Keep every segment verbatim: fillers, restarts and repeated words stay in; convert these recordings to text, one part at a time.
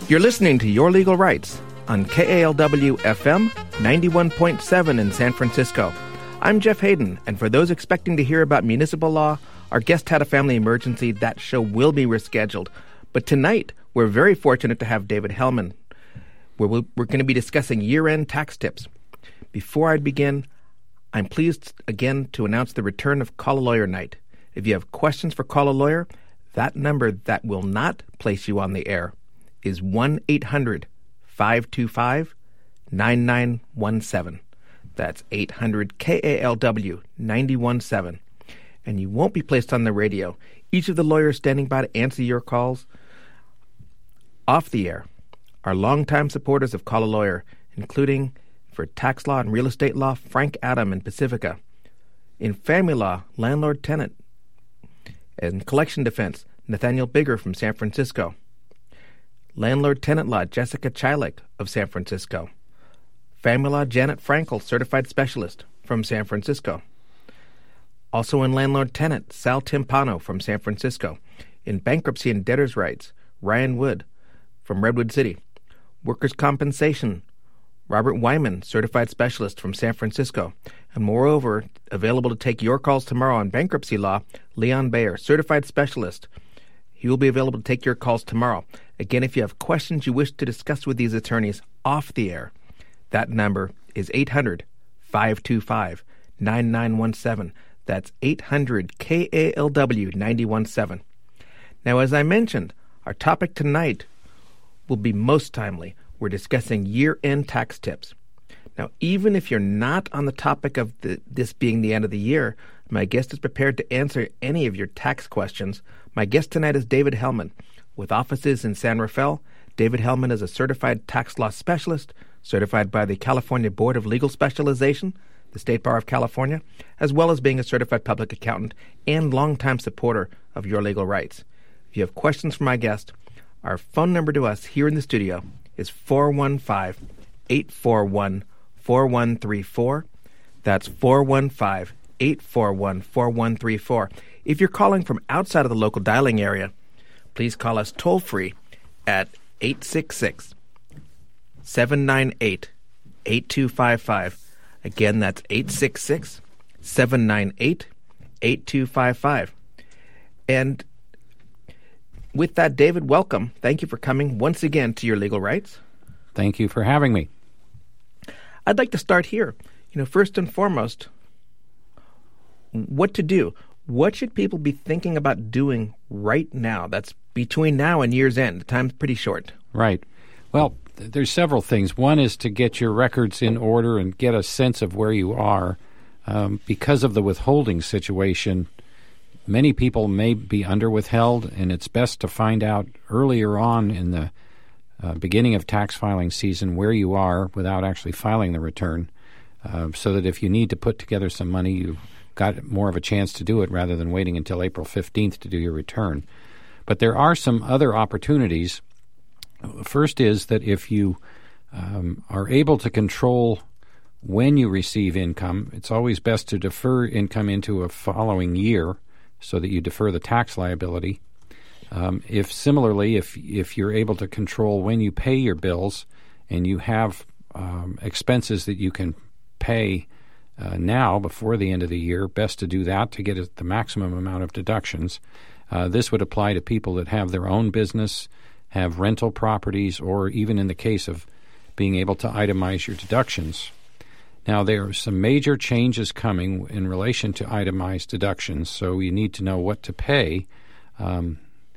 You're listening to Your Legal Rights on K A L W F M ninety-one point seven in San Francisco. I'm Jeff Hayden, and for those expecting to hear about municipal law, our guest had a family emergency. That show will be rescheduled. But tonight, we're very fortunate to have David Hellman, where we're going to be discussing year-end tax tips. Before I begin, I'm pleased again to announce the return of Call a Lawyer Night. If you have questions for Call a Lawyer, that number that will not place you on the air is one eight hundred five two five nine nine one seven. That's eight hundred K A L W nine one seven. And you won't be placed on the radio. Each of the lawyers standing by to answer your calls off the air are longtime supporters of Call a Lawyer, including for tax law and real estate law, Frank Adam in Pacifica. In family law, landlord-tenant. And collection defense, Nathaniel Bigger from San Francisco. Landlord-tenant law, Jessica Chilik of San Francisco. Family law, Janet Frankel, certified specialist from San Francisco. Also in landlord-tenant, Sal Timpano from San Francisco. In bankruptcy and debtors' rights, Ryan Wood from Redwood City. Workers' compensation, Robert Wyman, certified specialist from San Francisco. And moreover, available to take your calls tomorrow on bankruptcy law, Leon Bayer, certified specialist. He will be available to take your calls tomorrow. Again, if you have questions you wish to discuss with these attorneys off the air, that number is eight hundred five two five nine nine one seven. That's eight hundred K A L W nine one seven. Now, as I mentioned, our topic tonight will be most timely. We're discussing year-end tax tips. Now, even if you're not on the topic of the, this being the end of the year, my guest is prepared to answer any of your tax questions. My guest tonight is David Hellman. With offices in San Rafael, David Hellman is a certified tax law specialist, certified by the California Board of Legal Specialization, the State Bar of California, as well as being a certified public accountant and longtime supporter of Your Legal Rights. If you have questions for my guest, our phone number to us here in the studio is four one five, eight four one, four one three four. That's four one five, eight four one, four one three four. If you're calling from outside of the local dialing area, please call us toll-free at eight six six, seven nine eight, eight two five five. Again, that's eight six six, seven nine eight, eight two five five. And with that, David, welcome. Thank you for coming once again to Your Legal Rights. Thank you for having me. I'd like to start here. You know, first and foremost, what to do. What should people be thinking about doing right now? That's between now and year's end. The time's pretty short. Right. Well, th- there's several things. One is to get your records in order and get a sense of where you are. Um, because of the withholding situation, many people may be under withheld, and it's best to find out earlier on in the uh, beginning of tax filing season where you are without actually filing the return, uh, so that if you need to put together some money, you've got more of a chance to do it rather than waiting until April fifteenth to do your return. But there are some other opportunities. First is that if you um, are able to control when you receive income, it's always best to defer income into a following year so that you defer the tax liability. Um, if similarly, if if you're able to control when you pay your bills and you have um, expenses that you can pay uh, now before the end of the year, best to do that to get the maximum amount of deductions. Uh, this would apply to people that have their own business, have rental properties, or even in the case of being able to itemize your deductions. Now, there are some major changes coming in relation to itemized deductions, so you need to know what to pay. Um,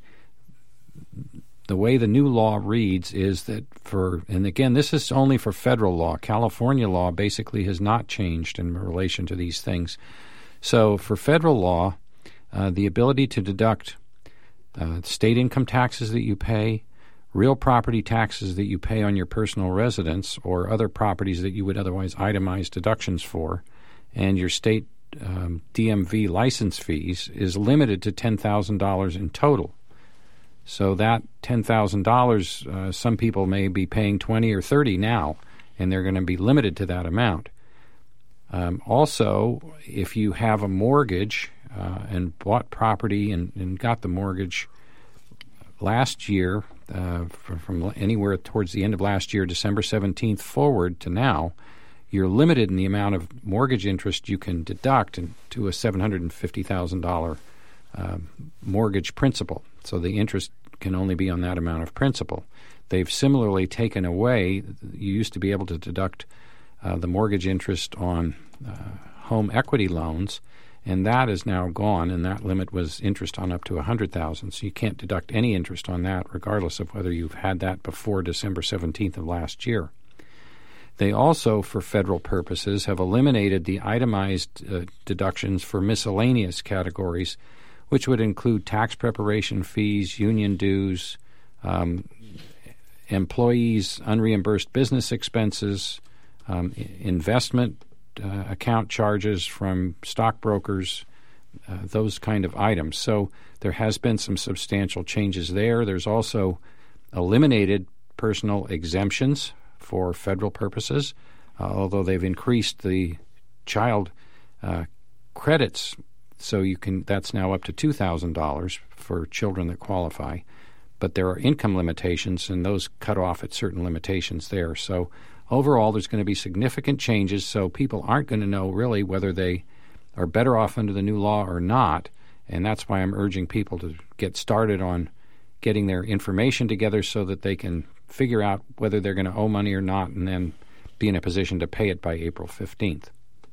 the way the new law reads is that for, and again, this is only for federal law. California law basically has not changed in relation to these things. So for federal law, uh, the ability to deduct uh, state income taxes that you pay, real property taxes that you pay on your personal residence or other properties that you would otherwise itemize deductions for, and your state um, D M V license fees is limited to ten thousand dollars in total. So that ten thousand dollars, uh, some people may be paying twenty or thirty now, and they're going to be limited to that amount. Um, also, if you have a mortgage uh, and bought property and, and got the mortgage last year, uh, from, from anywhere towards the end of last year, December seventeenth forward to now, you're limited in the amount of mortgage interest you can deduct in, to a seven hundred fifty thousand dollars uh, mortgage principal. So the interest can only be on that amount of principal. They've similarly taken away, you used to be able to deduct uh, the mortgage interest on uh, home equity loans, and that is now gone, and that limit was interest on up to one hundred thousand dollars. So you can't deduct any interest on that regardless of whether you've had that before December seventeenth of last year. They also, for federal purposes, have eliminated the itemized uh, deductions for miscellaneous categories, which would include tax preparation fees, union dues, um, employees' unreimbursed business expenses, um, investment uh, account charges from stockbrokers, uh, those kind of items. So there has been some substantial changes there. There's also eliminated personal exemptions for federal purposes, uh, although they've increased the child uh, credits, so you can that's now up to two thousand dollars for children that qualify. But there are income limitations, and those cut off at certain limitations there. So overall, there's going to be significant changes, so people aren't going to know really whether they are better off under the new law or not, and that's why I'm urging people to get started on getting their information together so that they can figure out whether they're going to owe money or not, and then be in a position to pay it by April fifteenth.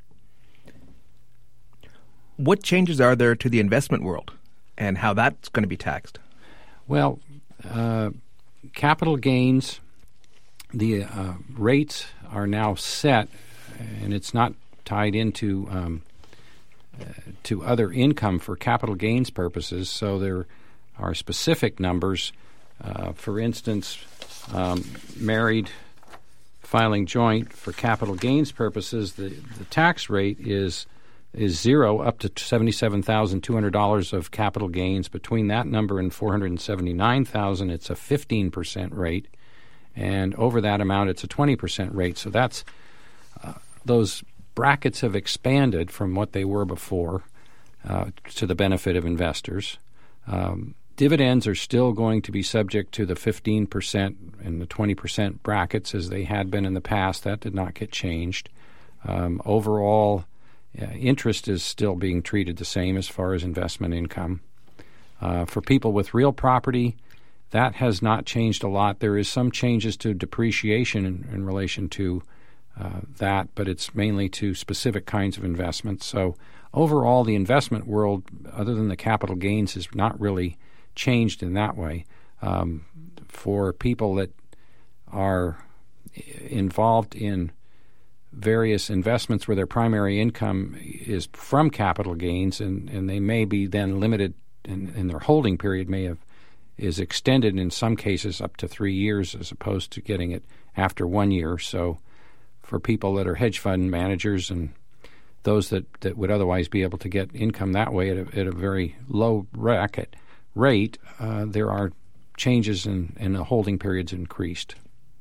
What changes are there to the investment world and how that's going to be taxed? Well, uh, capital gains, the uh, rates are now set, and it's not tied into um, uh, to other income for capital gains purposes, so there are specific numbers. Uh, for instance, um, married filing joint for capital gains purposes, the, the tax rate is is zero up to seventy-seven thousand two hundred dollars of capital gains. Between that number and four hundred seventy-nine thousand dollars, it's a fifteen percent rate, and over that amount, it's a twenty percent rate. So that's uh, those brackets have expanded from what they were before uh, to the benefit of investors. Um, Dividends are still going to be subject to the fifteen percent and the twenty percent brackets as they had been in the past. That did not get changed. Um, overall, uh, interest is still being treated the same as far as investment income. Uh, for people with real property, that has not changed a lot. There is some changes to depreciation in, in relation to uh, that, but it's mainly to specific kinds of investments. So overall, the investment world, other than the capital gains, is not really changed in that way. Um, for people that are involved in various investments where their primary income is from capital gains, and, and they may be then limited, in, in their holding period may have is extended in some cases up to three years as opposed to getting it after one year. So for people that are hedge fund managers and those that, that would otherwise be able to get income that way at a, at a very low bracket rate, uh, there are changes in, in the holding periods increased.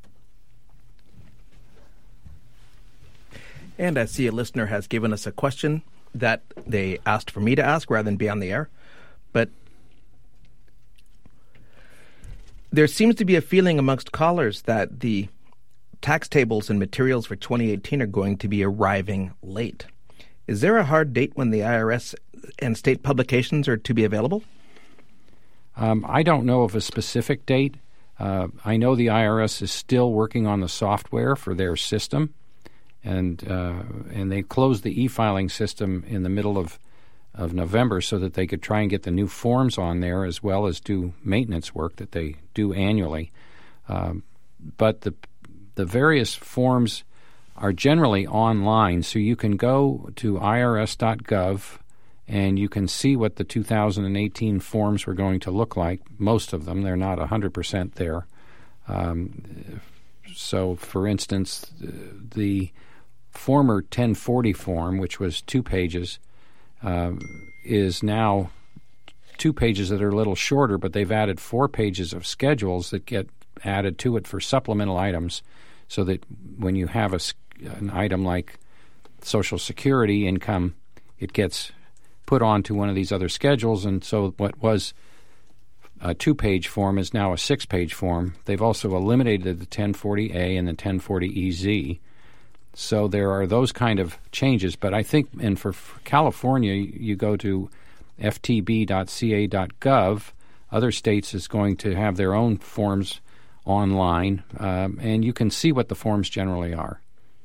And I see a listener has given us a question that they asked for me to ask rather than be on the air. But there seems to be a feeling amongst callers that the tax tables and materials for twenty eighteen are going to be arriving late. Is there a hard date when the I R S and state publications are to be available? Um, I don't know of a specific date. Uh, I know the I R S is still working on the software for their system, and uh, and they closed the e-filing system in the middle of, of November so that they could try and get the new forms on there as well as do maintenance work that they do annually. Um, but the the various forms are generally online, so you can go to I R S dot gov and you can see what the two thousand eighteen forms were going to look like. Most of them, they're not one hundred percent there. Um, so, for instance, the former ten forty form, which was two pages, uh, is now two pages that are a little shorter, but they've added four pages of schedules that get added to it for supplemental items, so that when you have a, an item like Social Security income, it gets put onto one of these other schedules, and so what was a two-page form is now a six-page form. They've also eliminated the ten forty A and the ten forty E Z. So there are those kind of changes. But I think, and for, for California, you go to f t b dot c a dot gov. Other states is going to have their own forms online, um, and you can see what the forms generally are.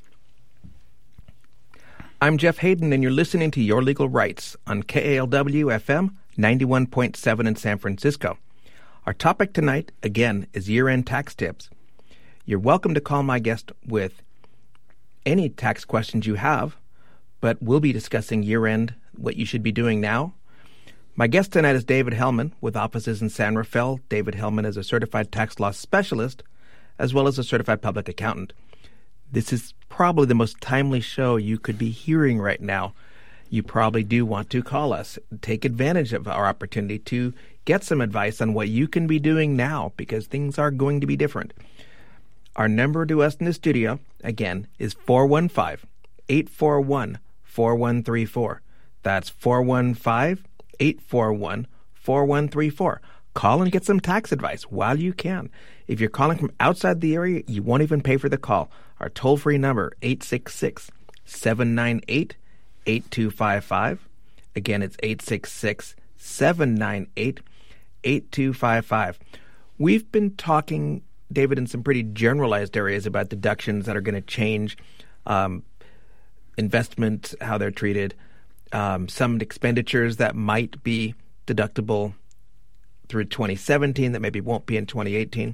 I'm Jeff Hayden, and you're listening to Your Legal Rights on K A L W F M ninety-one point seven in San Francisco. Our topic tonight, again, is year-end tax tips. You're welcome to call my guest with any tax questions you have, but we'll be discussing year-end, what you should be doing now. My guest tonight is David Hellman with offices in San Rafael. David Hellman is a certified tax law specialist as well as a certified public accountant. This is probably the most timely show you could be hearing right now. You probably do want to call us, take advantage of our opportunity to get some advice on what you can be doing now, because things are going to be different. Our number to us in the studio, again, is four one five, eight four one, four one three four. That's four one five, eight four one, four one three four. Call and get some tax advice while you can. If you're calling from outside the area, you won't even pay for the call. Our toll-free number, eight six six, seven nine eight, eight two five five. Again, it's eight six six, seven nine eight, eight two five five. We've been talking, David, in some pretty generalized areas about deductions that are going to change, um, investments, how they're treated, um, some expenditures that might be deductible through twenty seventeen that maybe won't be in twenty eighteen.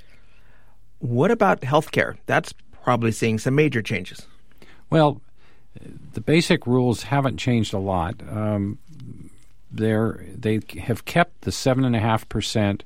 What about healthcare? That's probably seeing some major changes. Well, the basic rules haven't changed a lot. Um, they're, they have kept the seven point five percent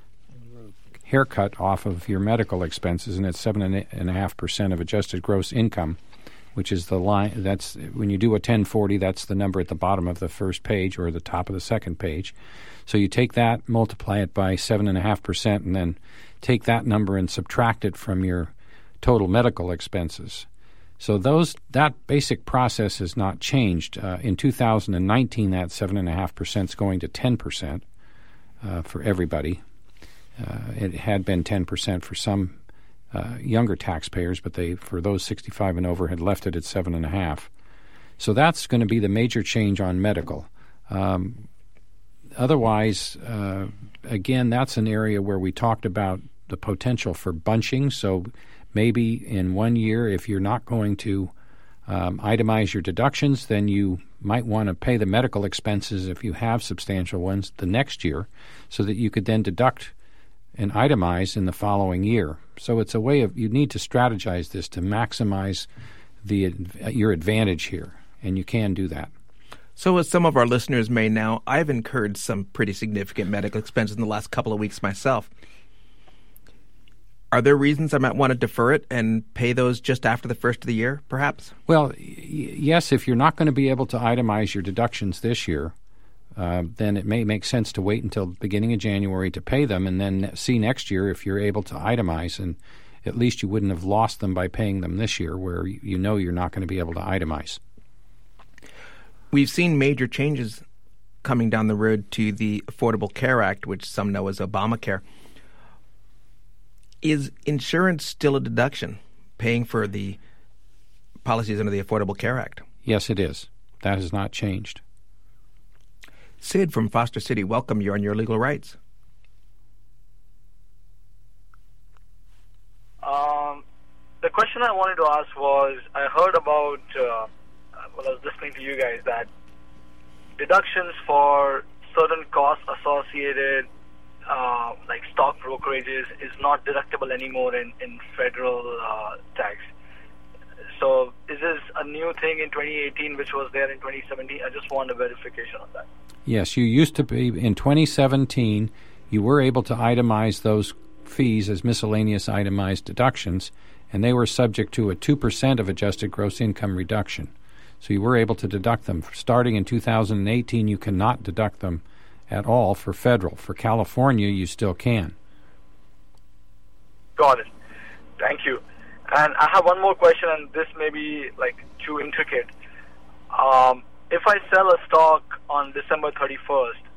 haircut off of your medical expenses, and it's seven point five percent of adjusted gross income, which is the line. That's when you do a ten forty, that's the number at the bottom of the first page or the top of the second page. So you take that, multiply it by seven point five percent, and then take that number and subtract it from your total medical expenses. So those that basic process has not changed. Uh, in two thousand nineteen, that seven point five percent is going to ten percent uh, for everybody. Uh, it had been ten percent for some uh, younger taxpayers, but they, for those sixty-five and over, had left it at seven point five. So that's going to be the major change on medical. Um, otherwise, uh, again, that's an area where we talked about the potential for bunching. So maybe in one year, if you're not going to um, itemize your deductions, then you might want to pay the medical expenses, if you have substantial ones, the next year, so that you could then deduct and itemize in the following year. So it's a way of, you need to strategize this to maximize the your advantage here, and you can do that. So as some of our listeners may know, I've incurred some pretty significant medical expenses in the last couple of weeks myself. Are there reasons I might want to defer it and pay those just after the first of the year, perhaps? Well, y- yes, if you're not going to be able to itemize your deductions this year, uh, then it may make sense to wait until the beginning of January to pay them, and then see next year if you're able to itemize, and at least you wouldn't have lost them by paying them this year, where you know you're not going to be able to itemize. We've seen major changes coming down the road to the Affordable Care Act, which some know as Obamacare. Is insurance still a deduction, paying for the policies under the Affordable Care Act? Yes, it is. That has not changed. Sid from Foster City, welcome. You're on Your Legal Rights. Um, the question I wanted to ask was, I heard about, uh, well, I was listening to you guys, that deductions for certain costs associated Uh, like stock brokerages is not deductible anymore in, in federal uh, tax. So is this a new thing in twenty eighteen which was there in twenty seventeen? I just want a verification on that. Yes, you used to be, in twenty seventeen, you were able to itemize those fees as miscellaneous itemized deductions, and they were subject to a two percent of adjusted gross income reduction. So you were able to deduct them. Starting in two thousand eighteen, you cannot deduct them at all for federal. For California, you still can. Got it. Thank you. And I have one more question, and this may be like too intricate. Um, if I sell a stock on December thirty-first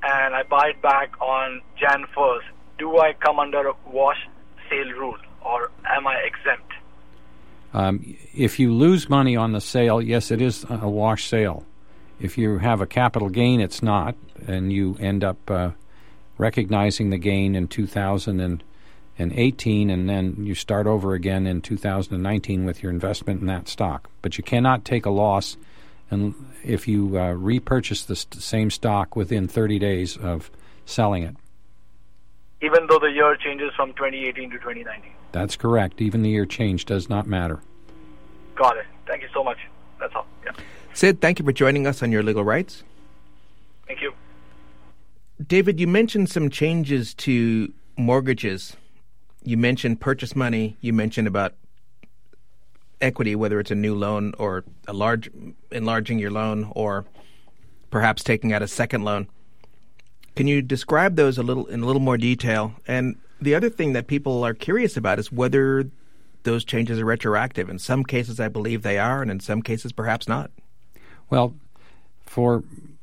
and I buy it back on January first, do I come under a wash sale rule, or am I exempt? Um, if you lose money on the sale, yes, it is a wash sale. If you have a capital gain, it's not, and you end up uh, recognizing the gain in two thousand eighteen, and then you start over again in two thousand nineteen with your investment in that stock. But you cannot take a loss and if you uh, repurchase the st- same stock within thirty days of selling it. Even though the year changes from twenty eighteen to twenty nineteen? That's correct. Even the year change does not matter. Got it. Thank you so much. That's all. Yeah. Sid, thank you for joining us on Your Legal Rights. Thank you. David, you mentioned some changes to mortgages. You mentioned purchase money. You mentioned about equity, whether it's a new loan or a large enlarging your loan or perhaps taking out a second loan. Can you describe those a little in a little more detail? And the other thing that people are curious about is whether those changes are retroactive. In some cases, I believe they are, and in some cases, perhaps not. Well, for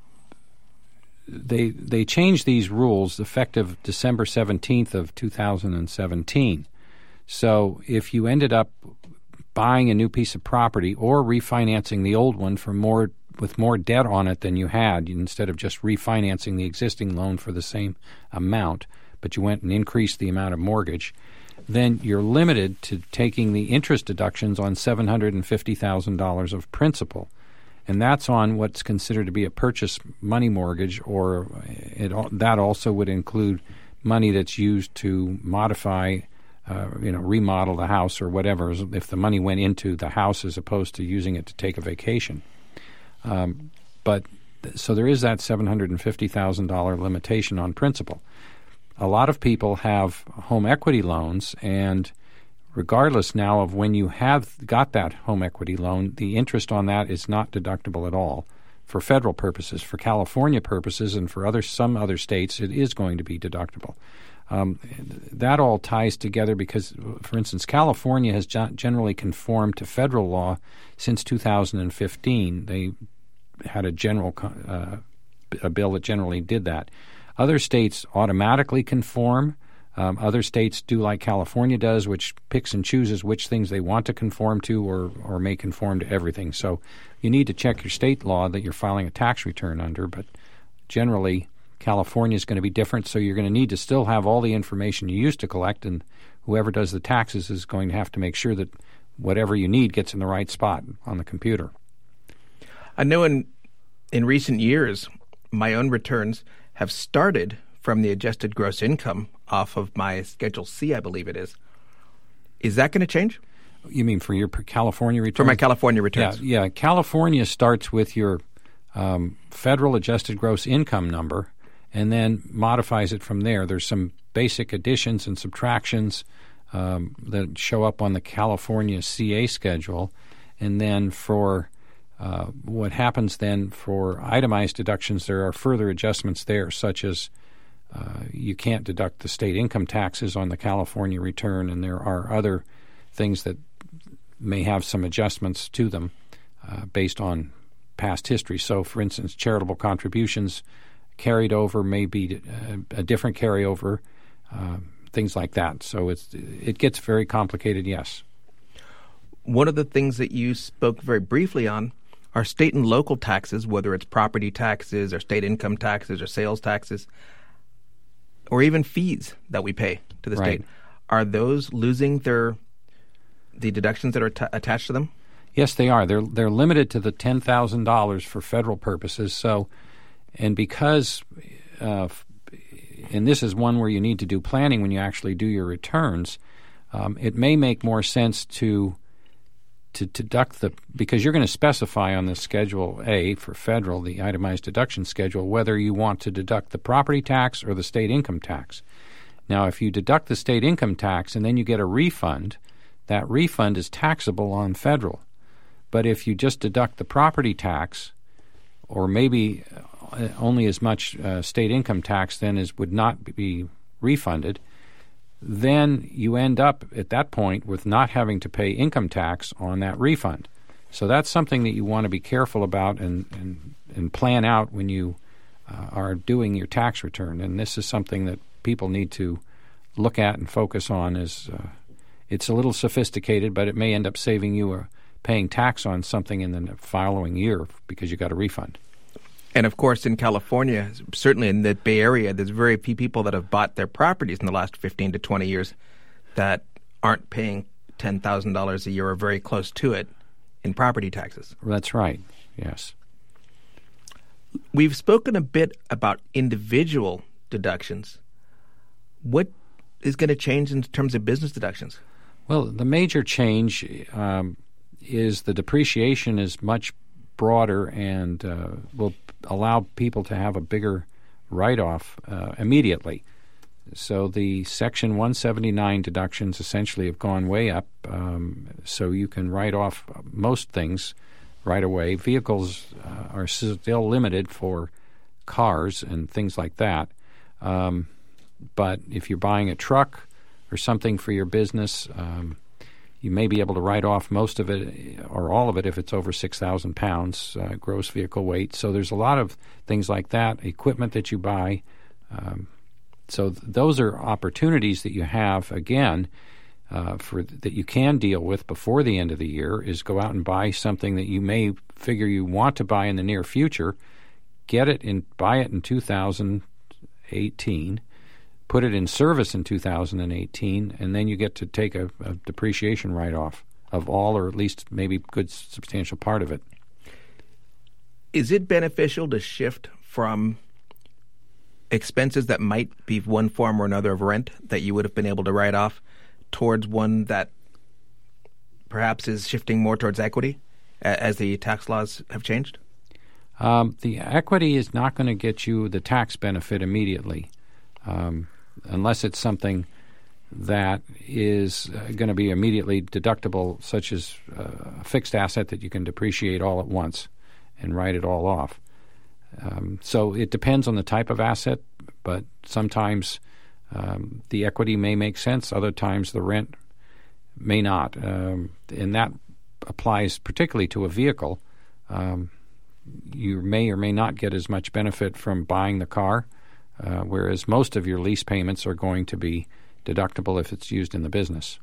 they they changed these rules effective December seventeenth of two thousand seventeen. So if you ended up buying a new piece of property or refinancing the old one for more with more debt on it than you had, instead of just refinancing the existing loan for the same amount, but you went and increased the amount of mortgage, then you're limited to taking the interest deductions on seven hundred fifty thousand dollars of principal. And that's on what's considered to be a purchase money mortgage, or it, that also would include money that's used to modify, uh, you know, remodel the house or whatever, if the money went into the house as opposed to using it to take a vacation. Um, but so there is that seven hundred fifty thousand dollars limitation on principal. A lot of people have home equity loans, and regardless now of when you have got that home equity loan, the interest on that is not deductible at all for federal purposes. For California purposes and for other some other states, it is going to be deductible. Um, that all ties together because, for instance, California has generally conformed to federal law since two thousand fifteen. They had a general uh, a bill that generally did that. Other states automatically conform. Um, other states do like California does, which picks and chooses which things they want to conform to or, or may conform to everything. So you need to check your state law that you're filing a tax return under, but generally California is going to be different, so you're going to need to still have all the information you used to collect, and whoever does the taxes is going to have to make sure that whatever you need gets in the right spot on the computer. I know in in recent years, my own returns have started from the adjusted gross income off of my Schedule C, I believe it is. Is that going to change? You mean for your California returns? For my California returns. Yeah, yeah. California starts with your um, federal adjusted gross income number and then modifies it from there. There's some basic additions and subtractions um, that show up on the California C A schedule. And then for uh, what happens then for itemized deductions, there are further adjustments there, such as Uh, you can't deduct the state income taxes on the California return, and there are other things that may have some adjustments to them uh, based on past history. So, for instance, charitable contributions carried over may be a, a different carryover, uh, things like that. So it's it gets very complicated, yes. One of the things that you spoke very briefly on are state and local taxes, whether it's property taxes or state income taxes or sales taxes, or even fees that we pay to the right. state. Are those losing their the deductions that are t- attached to them? Yes, they are. They're they're limited to the ten thousand dollars for federal purposes. So, and because, uh, and this is one where you need to do planning when you actually do your returns, um, it may make more sense to to deduct the, because you're going to specify on the Schedule A for federal, the itemized deduction schedule, whether you want to deduct the property tax or the state income tax. Now, if you deduct the state income tax and then you get a refund, that refund is taxable on federal. But if you just deduct the property tax, or maybe only as much uh, state income tax then as would not be refunded, then you end up at that point with not having to pay income tax on that refund. So that's something that you want to be careful about and, and, and plan out when you uh, are doing your tax return. And this is something that people need to look at and focus on. Is uh, it's a little sophisticated, but it may end up saving you uh, paying tax on something in the following year because you got a refund. And, of course, in California, certainly in the Bay Area, there's very few people that have bought their properties in the last fifteen to twenty years that aren't paying ten thousand dollars a year or very close to it in property taxes. That's right, yes. We've spoken a bit about individual deductions. What is going to change in terms of business deductions? Well, the major change um, is the depreciation is much broader and uh, will allow people to have a bigger write-off uh, immediately. So the Section one seventy-nine deductions essentially have gone way up, um, so you can write off most things right away. Vehicles uh, are still limited for cars and things like that. Um, but if you're buying a truck or something for your business, um, you may be able to write off most of it or all of it if it's over six thousand pounds uh, gross vehicle weight. So there's a lot of things like that, equipment that you buy. Um, so th- those are opportunities that you have, again, uh, for that you can deal with before the end of the year, is go out and buy something that you may figure you want to buy in the near future, get it and buy it in two thousand eighteen, put it in service in two thousand eighteen, and then you get to take a, a depreciation write-off of all, or at least maybe a good substantial part of it. Is it beneficial to shift from expenses that might be one form or another of rent that you would have been able to write off towards one that perhaps is shifting more towards equity as the tax laws have changed? Um, the equity is not going to get you the tax benefit immediately. Um, unless it's something that is uh, going to be immediately deductible, such as uh, a fixed asset that you can depreciate all at once and write it all off. Um, so it depends on the type of asset, but sometimes um, the equity may make sense. Other times the rent may not. Um, and that applies particularly to a vehicle. Um, you may or may not get as much benefit from buying the car, Uh, whereas most of your lease payments are going to be deductible if it's used in the business.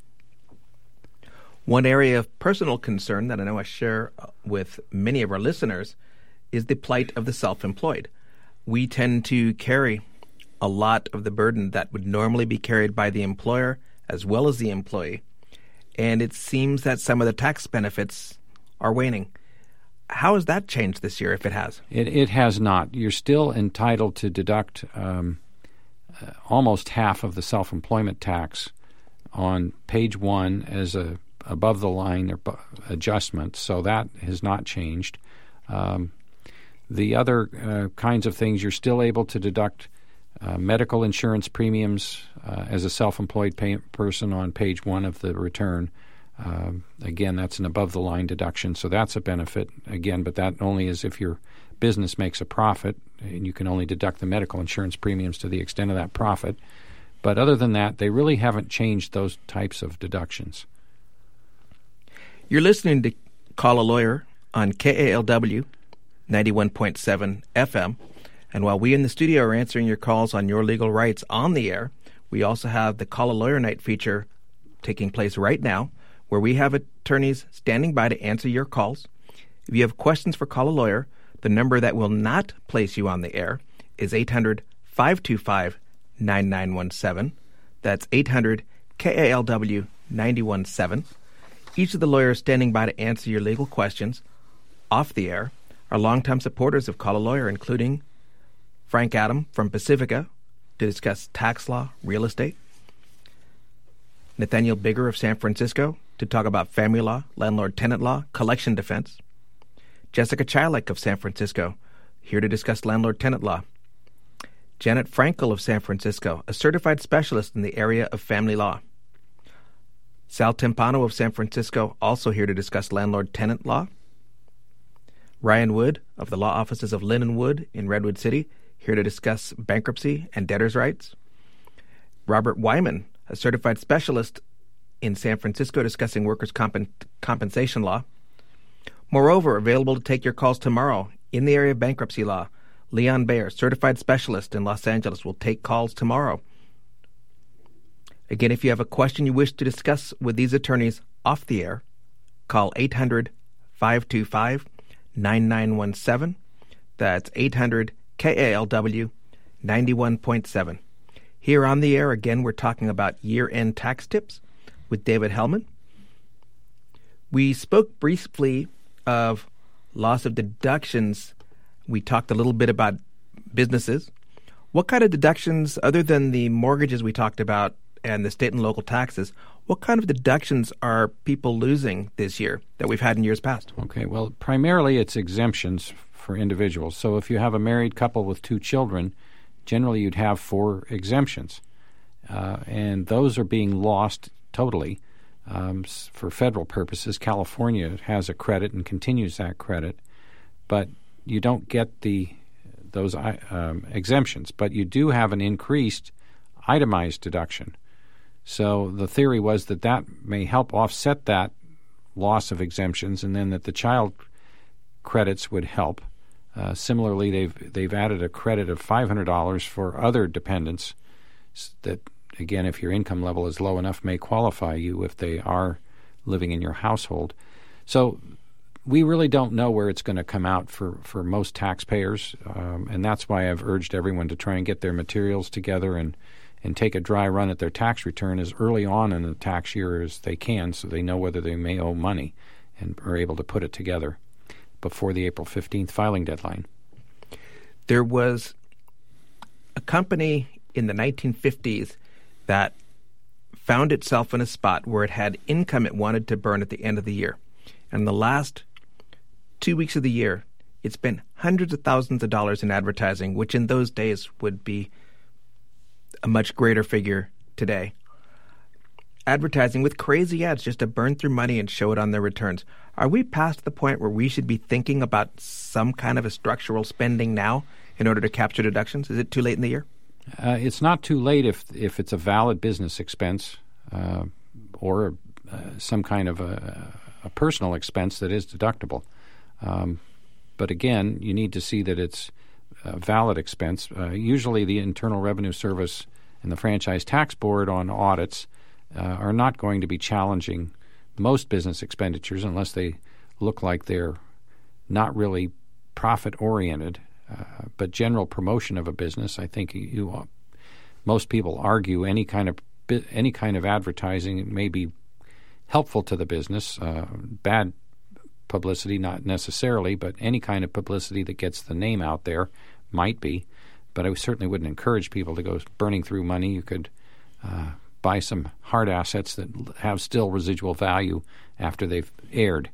One area of personal concern that I know I share with many of our listeners is the plight of the self-employed. We tend to carry a lot of the burden that would normally be carried by the employer as well as the employee, and it seems that some of the tax benefits are waning. How has that changed this year, if it has? It, it has not. You're still entitled to deduct um, uh, almost half of the self-employment tax on page one as a above-the-line adjustment, so that has not changed. Um, the other uh, kinds of things, you're still able to deduct uh, medical insurance premiums uh, as a self-employed pay- person on page one of the return. Um, again, that's an above-the-line deduction, so that's a benefit, again, but that only is if your business makes a profit, and you can only deduct the medical insurance premiums to the extent of that profit. But other than that, they really haven't changed those types of deductions. You're listening to Call a Lawyer on K A L W ninety-one point seven F M, and while we in the studio are answering your calls on your legal rights on the air, we also have the Call a Lawyer Night feature taking place right now, where we have attorneys standing by to answer your calls. If you have questions for Call a Lawyer, the number that will not place you on the air is eight hundred, five two five, nine nine one seven. That's eight hundred, K A L W, nine one seven. Each of the lawyers standing by to answer your legal questions off the air are longtime supporters of Call a Lawyer, including Frank Adam from Pacifica to discuss tax law, real estate, Nathaniel Bigger of San Francisco to talk about family law, landlord-tenant law, collection defense, Jessica Chilek of San Francisco, here to discuss landlord-tenant law, Janet Frankel of San Francisco, a certified specialist in the area of family law, Sal Timpano of San Francisco, also here to discuss landlord-tenant law, Ryan Wood of the law offices of Lynn and Wood in Redwood City, here to discuss bankruptcy and debtors' rights, Robert Wyman, a certified specialist in San Francisco discussing workers' comp- compensation law. Moreover, available to take your calls tomorrow in the area of bankruptcy law, Leon Bayer, certified specialist in Los Angeles, will take calls tomorrow. Again, if you have a question you wish to discuss with these attorneys off the air, call eight hundred, five two five, nine nine one seven. That's eight hundred K A L W ninety-one point seven. Here on the air, again, we're talking about year-end tax tips with David Hellman. We spoke briefly of loss of deductions. We talked a little bit about businesses. What kind of deductions, other than the mortgages we talked about and the state and local taxes, what kind of deductions are people losing this year that we've had in years past? Okay, well, primarily it's exemptions for individuals. So if you have a married couple with two children, generally you'd have four exemptions. Uh, and those are being lost totally. Um, for federal purposes, California has a credit and continues that credit, but you don't get the those um, exemptions. But you do have an increased itemized deduction. So the theory was that that may help offset that loss of exemptions, and then that the child credits would help. Uh, similarly, they've they've added a credit of five hundred dollars for other dependents that, again, if your income level is low enough, may qualify you if they are living in your household. So we really don't know where it's going to come out for, for most taxpayers, um, and that's why I've urged everyone to try and get their materials together and, and take a dry run at their tax return as early on in the tax year as they can, so they know whether they may owe money and are able to put it together before the April fifteenth filing deadline. There was a company in the nineteen fifties that found itself in a spot where it had income it wanted to burn at the end of the year. And the last two weeks of the year, it spent hundreds of thousands of dollars in advertising, which in those days would be a much greater figure today. Advertising with crazy ads just to burn through money and show it on their returns. Are we past the point where we should be thinking about some kind of a structural spending now in order to capture deductions? Is it too late in the year? Uh, it's not too late if if it's a valid business expense uh, or uh, some kind of a, a personal expense that is deductible. Um, but again, you need to see that it's a valid expense. Uh, usually the Internal Revenue Service and the Franchise Tax Board on audits uh, are not going to be challenging most business expenditures unless they look like they're not really profit-oriented. Uh, but general promotion of a business, I think you, uh, most people argue any kind of any kind of advertising may be helpful to the business. Uh, bad publicity, not necessarily, but any kind of publicity that gets the name out there might be. But I certainly wouldn't encourage people to go burning through money. You could uh, buy some hard assets that have still residual value after they've aired.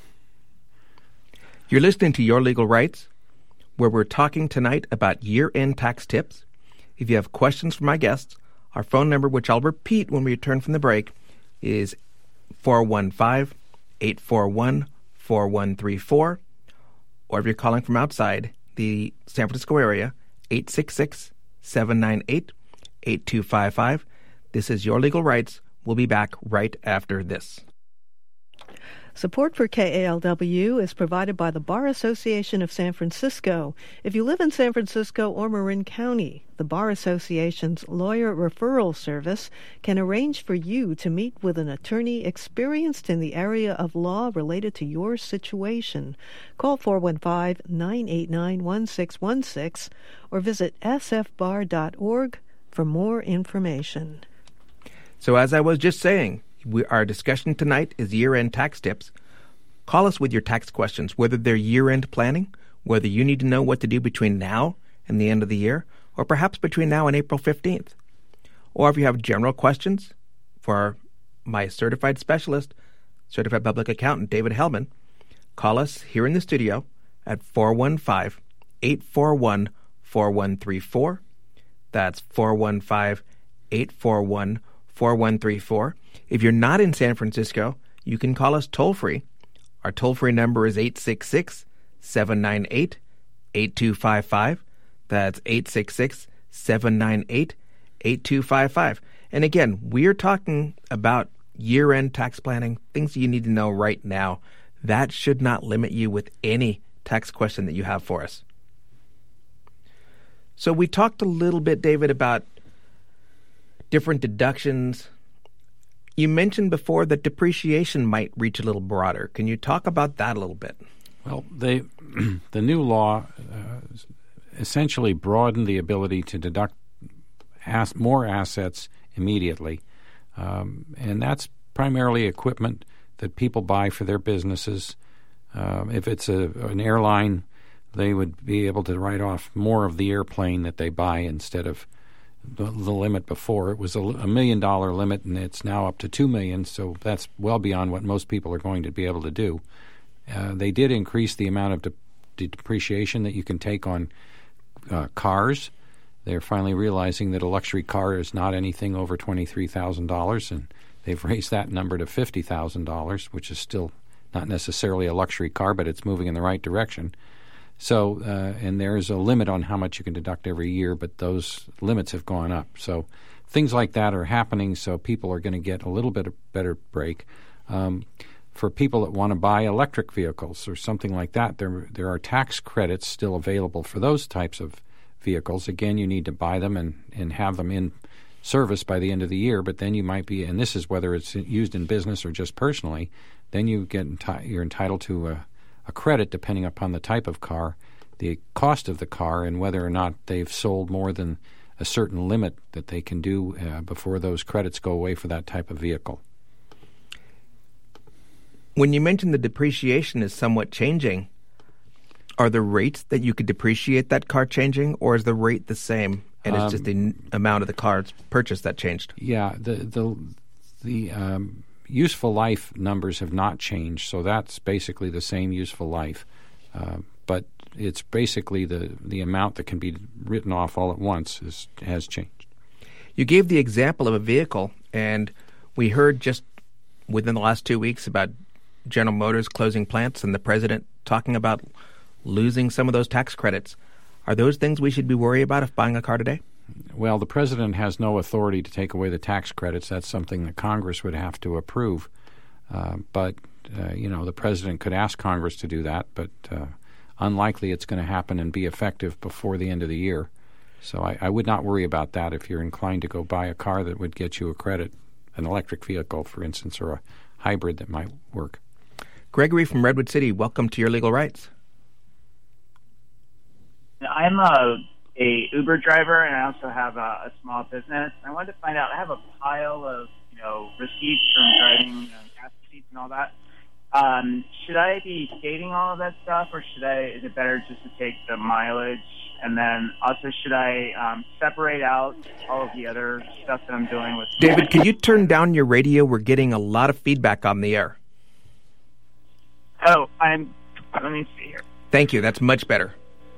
You're listening to Your Legal Rights, where we're talking tonight about year-end tax tips. If you have questions for my guests, our phone number, which I'll repeat when we return from the break, is four one five, eight four one, four one three four. Or if you're calling from outside the San Francisco area, eight six six, seven nine eight, eight two five five. This is Your Legal Rights. We'll be back right after this. Support for K A L W is provided by the Bar Association of San Francisco. If you live in San Francisco or Marin County, the Bar Association's lawyer referral service can arrange for you to meet with an attorney experienced in the area of law related to your situation. Call four one five, nine eight nine, one six one six or visit s f bar dot org for more information. So as I was just saying, We, our discussion tonight is year-end tax tips. Call us with your tax questions, whether they're year-end planning, whether you need to know what to do between now and the end of the year, or perhaps between now and April fifteenth. Or if you have general questions for my certified specialist, certified public accountant, David Hellman, call us here in the studio at four one five, eight four one, four one three four. That's four one five, eight four one, four one three four. If you're not in San Francisco, you can call us toll-free. Our toll-free number is eight six six, seven nine eight, eight two five five. That's eight six six, seven nine eight, eight two five five. And again, we're talking about year-end tax planning, things you need to know right now. That should not limit you with any tax question that you have for us. So we talked a little bit, David, about different deductions. You mentioned before that depreciation might reach a little broader. Can you talk about that a little bit? Well, they, the new law uh, essentially broadened the ability to deduct as, more assets immediately. Um, and that's primarily equipment that people buy for their businesses. Uh, if it's a, an airline, they would be able to write off more of the airplane that they buy instead of the, the limit before. It was a, a million dollar limit, and it's now up to two million, so that's well beyond what most people are going to be able to do. Uh, they did increase the amount of de- depreciation that you can take on uh, cars. They're finally realizing that a luxury car is not anything over twenty-three thousand dollars, and they've raised that number to fifty thousand dollars, which is still not necessarily a luxury car, but it's moving in the right direction. So, uh, and there's a limit on how much you can deduct every year, but those limits have gone up. So things like that are happening, so people are going to get a little bit of better break. Um, for people that want to buy electric vehicles or something like that, there there are tax credits still available for those types of vehicles. Again, you need to buy them and, and have them in service by the end of the year, but then you might be, and this is whether it's used in business or just personally, then you get enti- you're entitled to a, a credit depending upon the type of car, the cost of the car, and whether or not they've sold more than a certain limit that they can do uh, before those credits go away for that type of vehicle. When you mentioned the depreciation is somewhat changing, are the rates that you could depreciate that car changing, or is the rate the same and it's um, just the n- amount of the car's purchase that changed? Yeah, the the the um, useful life numbers have not changed, so that's basically the same useful life. Uh, but it's basically the, the amount that can be written off all at once is, has changed. You gave the example of a vehicle, and we heard just within the last two weeks about General Motors closing plants and the president talking about losing some of those tax credits. Are those things we should be worried about if buying a car today? Well, the president has no authority to take away the tax credits. That's something that Congress would have to approve. Uh, but, uh, you know, the president could ask Congress to do that, but uh, unlikely it's going to happen and be effective before the end of the year. So I, I would not worry about that if you're inclined to go buy a car that would get you a credit, an electric vehicle, for instance, or a hybrid that might work. Gregory from Redwood City, welcome to Your Legal Rights. I'm a, a Uber driver, and I also have a, a small business. I wanted to find out, I have a pile of, you know, receipts from driving, you know, gas receipts and all that. Um, should I be stating all of that stuff, or should I, is it better just to take the mileage? And then also, should I um, separate out all of the other stuff that I'm doing with... David, can you turn down your radio? We're getting a lot of feedback on the air. Oh, I'm, let me see here. Thank you. That's much better.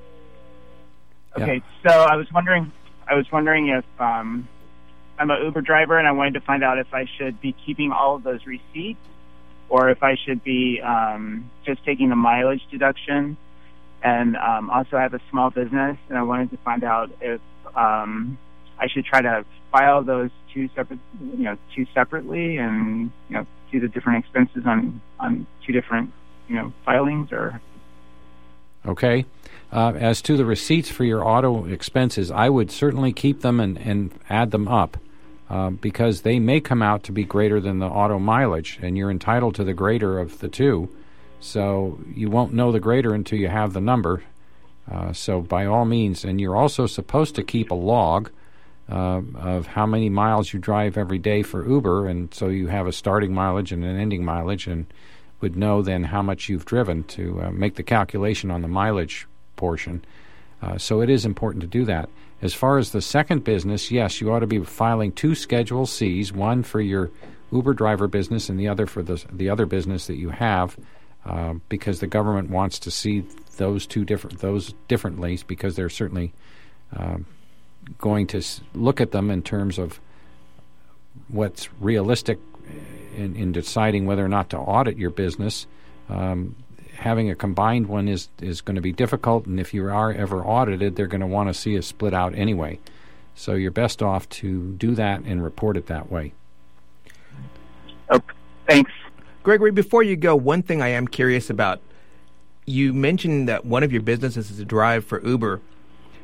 Okay, yeah. So I was wondering, I was wondering if um, I'm an Uber driver, and I wanted to find out if I should be keeping all of those receipts, or if I should be um, just taking the mileage deduction. And um, also, I have a small business, and I wanted to find out if um, I should try to file those two separate, you know, two separately, and you know, do the different expenses on on two different, you know, filings, or. Okay. Uh, as to the receipts for your auto expenses, I would certainly keep them and, and add them up uh, because they may come out to be greater than the auto mileage, and you're entitled to the greater of the two. So you won't know the greater until you have the number. Uh, so by all means, and you're also supposed to keep a log uh, of how many miles you drive every day for Uber, and so you have a starting mileage and an ending mileage, and would know then how much you've driven to uh, make the calculation on the mileage portion. Uh, so it is important to do that. As far as the second business, yes, you ought to be filing two Schedule C's, one for your Uber driver business and the other for the, the other business that you have, uh, because the government wants to see those two different those differently, because they're certainly uh, going to look at them in terms of what's realistic in, in deciding whether or not to audit your business. Um, having a combined one is, is going to be difficult, and if you are ever audited, they're going to want to see a split out anyway. So you're best off to do that and report it that way. Okay, thanks. Gregory, before you go, one thing I am curious about. You mentioned that one of your businesses is a drive for Uber.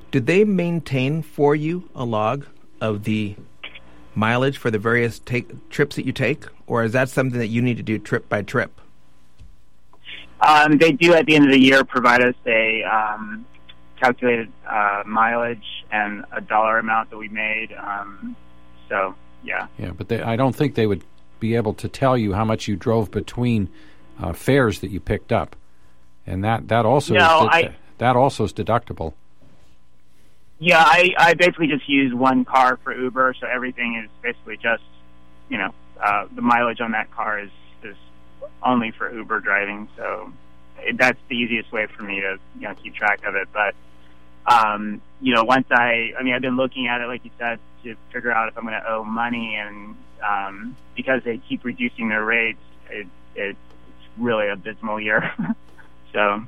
Do they maintain for you a log of the mileage for the various take, trips that you take, or is that something that you need to do trip by trip? Um, they do at the end of the year provide us a um, calculated uh, mileage and a dollar amount that we made. Um, so, yeah. Yeah, but they, I don't think they would be able to tell you how much you drove between uh, fares that you picked up, and that that also no, is de- I, that also is deductible. Yeah, I, I basically just use one car for Uber, so everything is basically just, you know, uh, the mileage on that car is, is only for Uber driving, so it, that's the easiest way for me to, you know, keep track of it. But, um, you know, once I, I mean, I've been looking at it, like you said, to figure out if I'm going to owe money, and um, because they keep reducing their rates, it, it, it's really abysmal year. So...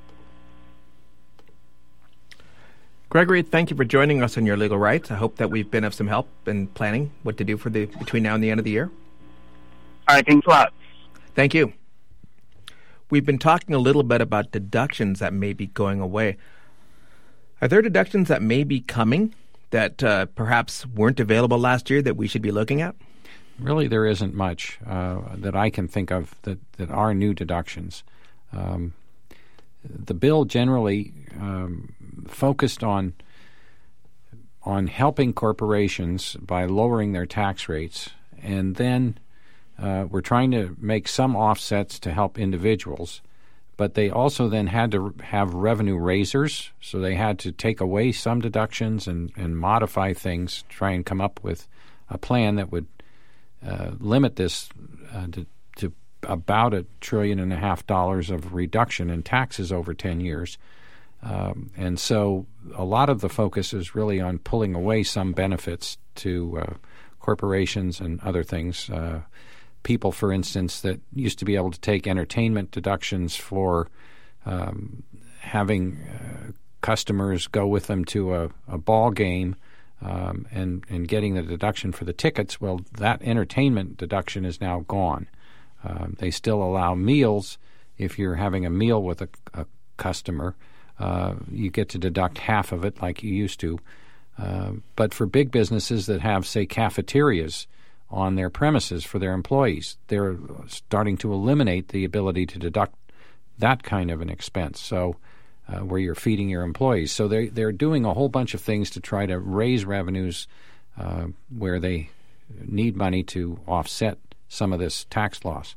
Gregory, thank you for joining us on Your Legal Rights. I hope that we've been of some help in planning what to do for the between now and the end of the year. All right, thanks a lot. Thank you. We've been talking a little bit about deductions that may be going away. Are there deductions that may be coming that uh, perhaps weren't available last year that we should be looking at? Really, there isn't much uh, that I can think of that, that are new deductions. Um, the bill generally um, focused on on helping corporations by lowering their tax rates, and then uh, we're trying to make some offsets to help individuals, but they also then had to have revenue raisers, so they had to take away some deductions and, and modify things, try and come up with a plan that would uh, limit this uh, to, to about a trillion and a half dollars of reduction in taxes over ten years. Um, and so a lot of the focus is really on pulling away some benefits to uh, corporations and other things. Uh, people, for instance, that used to be able to take entertainment deductions for um, having uh, customers go with them to a, a ball game um, and, and getting the deduction for the tickets, well, that entertainment deduction is now gone. Um, they still allow meals. If you're having a meal with a, a customer, uh, you get to deduct half of it like you used to. Uh, but for big businesses that have, say, cafeterias on their premises for their employees, they're starting to eliminate the ability to deduct that kind of an expense, so uh, where you're feeding your employees. So they, they're doing a whole bunch of things to try to raise revenues uh, where they need money to offset some of this tax loss.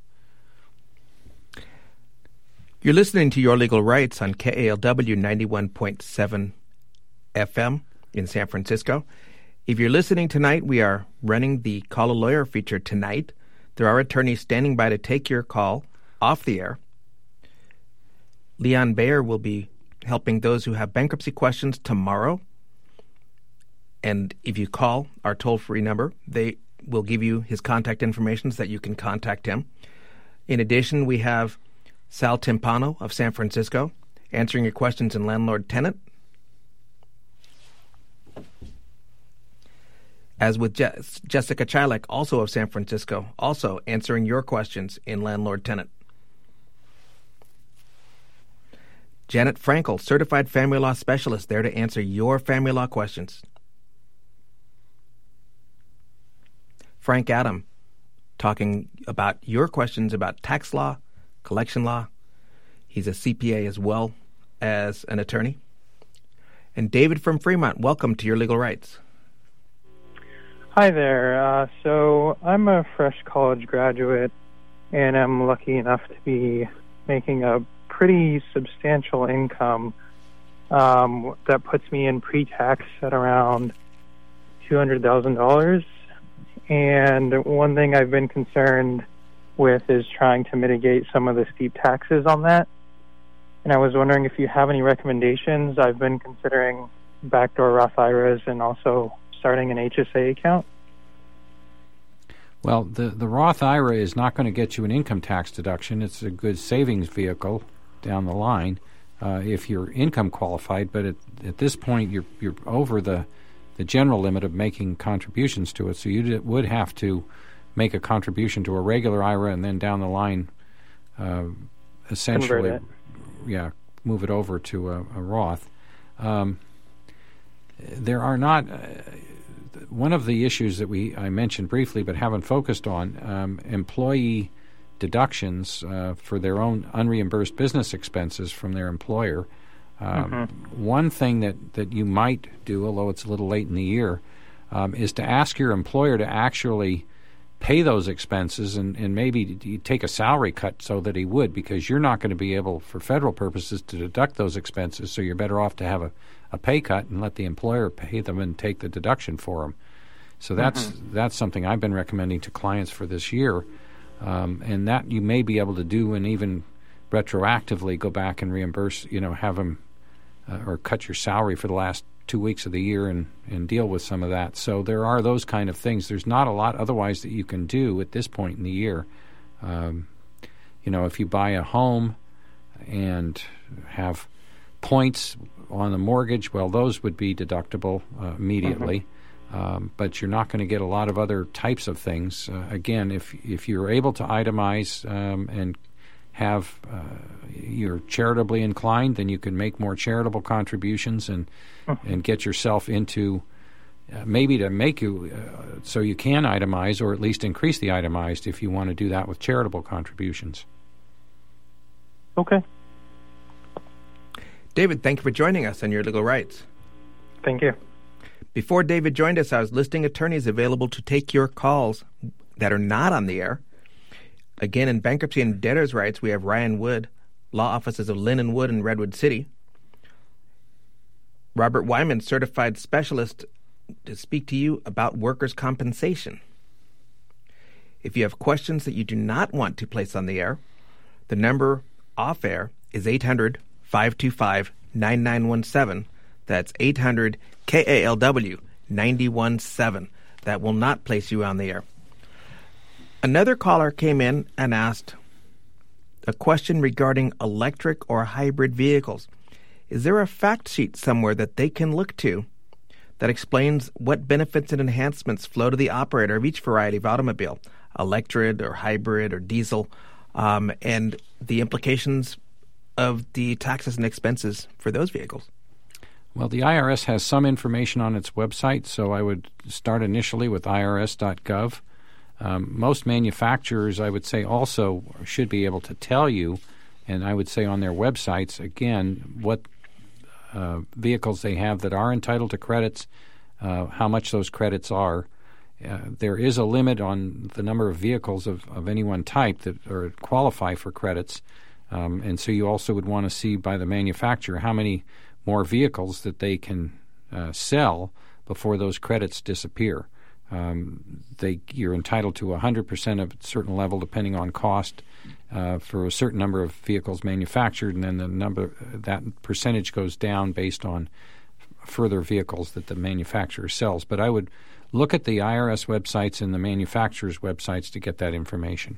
You're listening to Your Legal Rights on K A L W ninety-one point seven F M in San Francisco. If you're listening tonight, we are running the Call a Lawyer feature tonight. There are attorneys standing by to take your call off the air. Leon Bayer will be helping those who have bankruptcy questions tomorrow. And if you call our toll-free number, they will give you his contact information so that you can contact him. In addition, we have Sal Timpano of San Francisco answering your questions in landlord-tenant. As with Je- Jessica Chilek, also of San Francisco, also answering your questions in landlord-tenant. Janet Frankel, certified family law specialist, there to answer your family law questions. Frank Adam, talking about your questions about tax law, collection law. He's a C P A as well as an attorney. And David from Fremont, welcome to Your Legal Rights. Hi there. Uh, so I'm a fresh college graduate, and I'm lucky enough to be making a pretty substantial income um, that puts me in pre-tax at around two hundred thousand dollars. And one thing I've been concerned with is trying to mitigate some of the steep taxes on that. And I was wondering if you have any recommendations. I've been considering backdoor Roth I R As and also starting an H S A account. Well, the, the Roth I R A is not going to get you an income tax deduction. It's a good savings vehicle down the line uh, if you're income qualified. But at, at this point, you're you're over the the general limit of making contributions to it. So you d- would have to make a contribution to a regular I R A and then down the line uh, essentially, yeah, move it over to a, a Roth. Um, there are not uh, one of the issues that we I mentioned briefly but haven't focused on, um, employee deductions uh, for their own unreimbursed business expenses from their employer. Um, mm-hmm. One thing that, that you might do, although it's a little late in the year, um, is to ask your employer to actually pay those expenses and, and maybe you take a salary cut so that he would, because you're not going to be able, for federal purposes, to deduct those expenses, so you're better off to have a, a pay cut and let the employer pay them and take the deduction for them. So that's mm-hmm. that's something I've been recommending to clients for this year. Um, and that you may be able to do and even retroactively go back and reimburse, you know, have them uh, or cut your salary for the last two weeks of the year and, and deal with some of that. So there are those kind of things. There's not a lot otherwise that you can do at this point in the year. Um, you know, if you buy a home and have points on the mortgage, well, those would be deductible uh, immediately. Mm-hmm. Um, but you're not going to get a lot of other types of things. Uh, again, if if you're able to itemize um, and have uh, you're charitably inclined, then you can make more charitable contributions and mm-hmm. and get yourself into uh, maybe to make you uh, so you can itemize or at least increase the itemized if you want to do that with charitable contributions. Okay. David, thank you for joining us on Your Legal Rights. Thank you. Before David joined us, I was listing attorneys available to take your calls that are not on the air. Again, in bankruptcy and debtors' rights, we have Ryan Wood, law offices of Lynn and Wood in Redwood City. Robert Wyman, certified specialist, to speak to you about workers' compensation. If you have questions that you do not want to place on the air, the number off air is eight hundred, five two five, nine nine one seven. That's eight hundred K A L W nine one seven. That will not place you on the air. Another caller came in and asked a question regarding electric or hybrid vehicles. Is there a fact sheet somewhere that they can look to that explains what benefits and enhancements flow to the operator of each variety of automobile, electric or hybrid or diesel, um, and the implications of the taxes and expenses for those vehicles? Well, the I R S has some information on its website, so I would start initially with I R S dot gov. Um, most manufacturers, I would say, also should be able to tell you, and I would say on their websites, again, what uh, vehicles they have that are entitled to credits, uh, how much those credits are. Uh, there is a limit on the number of vehicles of, of any one type that or qualify for credits, um, and so you also would want to see by the manufacturer how many more vehicles that they can uh, sell before those credits disappear. Um, they you're entitled to one hundred percent of a certain level depending on cost uh, for a certain number of vehicles manufactured, and then the number that percentage goes down based on further vehicles that the manufacturer sells. But I would look at the I R S websites and the manufacturers' websites to get that information.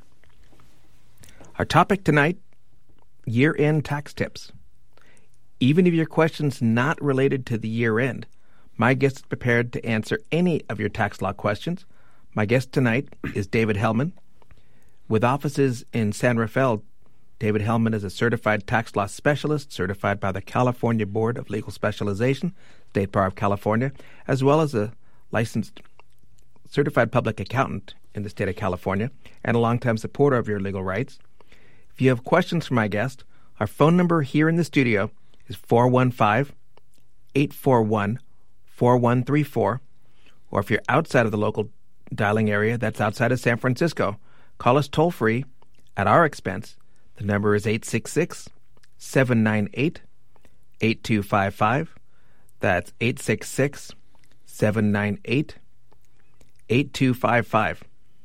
Our topic tonight, year-end tax tips. Even if your question's not related to the year-end, my guest is prepared to answer any of your tax law questions. My guest tonight is David Hellman. With offices in San Rafael, David Hellman is a certified tax law specialist, certified by the California Board of Legal Specialization, State Bar of California, as well as a licensed certified public accountant in the state of California, and a longtime supporter of your legal rights. If you have questions for my guest, our phone number here in the studio is four one five, eight four one, four one three four, or if you're outside of the local dialing area, that's outside of San Francisco, call us toll-free at our expense. The number is eight six six, seven nine eight, eight two five five. That's eight six six, seven nine eight, eight two five five.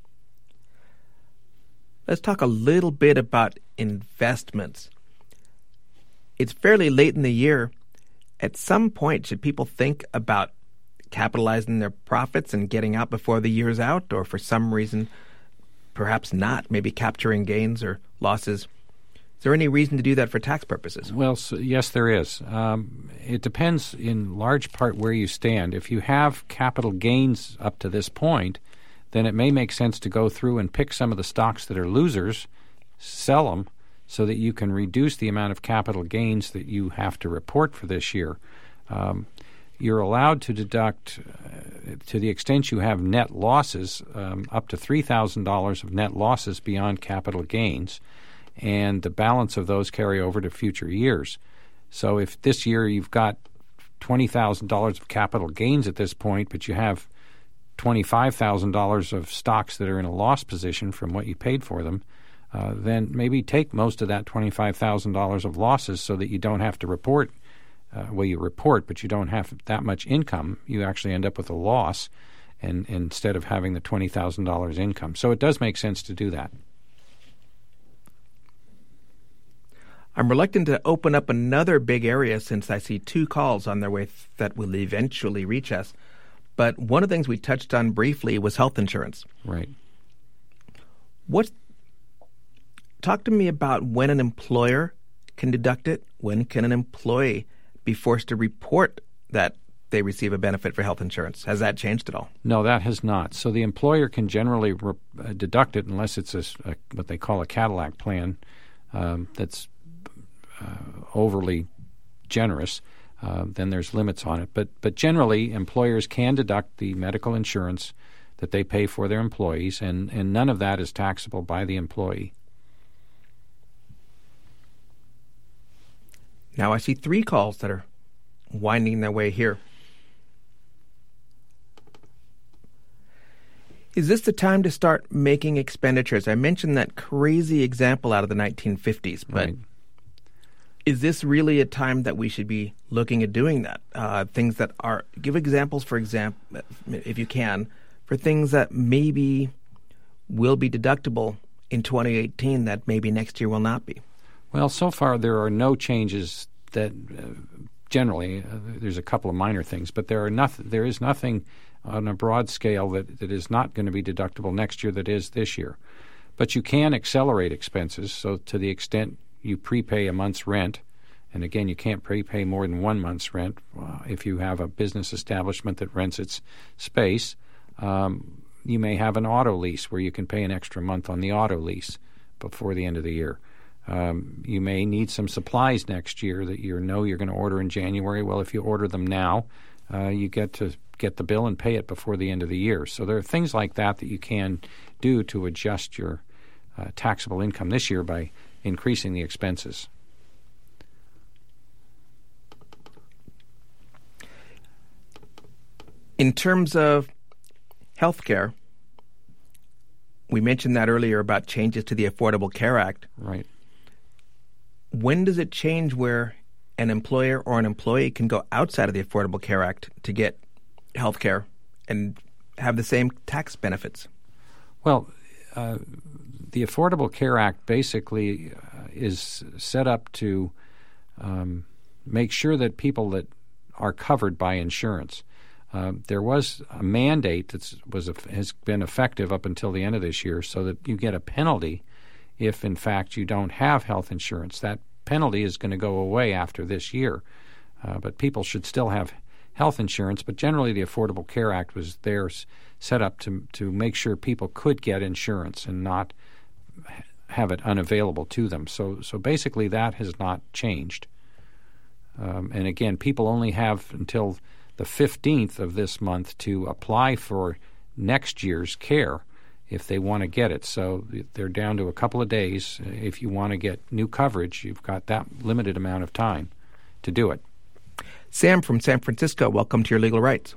Let's talk a little bit about investments. It's fairly late in the year. At some point, should people think about capitalizing their profits and getting out before the year's out, or for some reason, perhaps not, maybe capturing gains or losses? Is there any reason to do that for tax purposes? Well, so, yes, there is. Um, it depends in large part where you stand. If you have capital gains up to this point, then it may make sense to go through and pick some of the stocks that are losers, sell them, so that you can reduce the amount of capital gains that you have to report for this year. Um, you're allowed to deduct, uh, to the extent you have net losses, um, up to three thousand dollars of net losses beyond capital gains, and the balance of those carry over to future years. So if this year you've got twenty thousand dollars of capital gains at this point, but you have twenty-five thousand dollars of stocks that are in a loss position from what you paid for them, uh, then maybe take most of that twenty-five thousand dollars of losses so that you don't have to report, uh, well, you report, but you don't have that much income. You actually end up with a loss and, instead of having the twenty thousand dollars income. So it does make sense to do that. I'm reluctant to open up another big area since I see two calls on their way th- that will eventually reach us. But one of the things we touched on briefly was health insurance. Right. What? Talk to me about when an employer can deduct it. When can an employee be forced to report that they receive a benefit for health insurance? Has that changed at all? No, that has not. So the employer can generally re- uh, deduct it unless it's a, a, what they call a Cadillac plan um, that's uh, overly generous. Uh, then there's limits on it. But but generally, employers can deduct the medical insurance that they pay for their employees, and, and none of that is taxable by the employee. Now I see three calls that are winding their way here. Is this the time to start making expenditures? I mentioned that crazy example out of the nineteen fifties, but Right. Is this really a time that we should be looking at doing that? Uh, things that are, give examples, for example, if you can, for things that maybe will be deductible in twenty eighteen that maybe next year will not be. Well, so far there are no changes that uh, generally, uh, there's a couple of minor things, but there are nothing. There is nothing on a broad scale that, that is not going to be deductible next year that is this year. But you can accelerate expenses, so to the extent you prepay a month's rent, and again, you can't prepay more than one month's rent uh, if you have a business establishment that rents its space. Um, you may have an auto lease where you can pay an extra month on the auto lease before the end of the year. Um, you may need some supplies next year that you know you're going to order in January. Well, if you order them now, uh, you get to get the bill and pay it before the end of the year. So there are things like that that you can do to adjust your uh, taxable income this year by increasing the expenses. In terms of health care, we mentioned that earlier about changes to the Affordable Care Act. Right. When does it change where an employer or an employee can go outside of the Affordable Care Act to get health care and have the same tax benefits? Well, uh, the Affordable Care Act basically uh, is set up to um, make sure that people that are covered by insurance. Uh, there was a mandate that was has been effective up until the end of this year, so that you get a penalty if, in fact, you don't have health insurance. That penalty is going to go away after this year, uh, but people should still have health insurance. But generally, the Affordable Care Act was there set up to to make sure people could get insurance and not have it unavailable to them. So, so basically, that has not changed. Um, and again, people only have until the fifteenth of this month to apply for next year's care if they want to get it. So they're down to a couple of days. If you want to get new coverage, you've got that limited amount of time to do it. Sam from San Francisco, welcome to Your Legal Rights.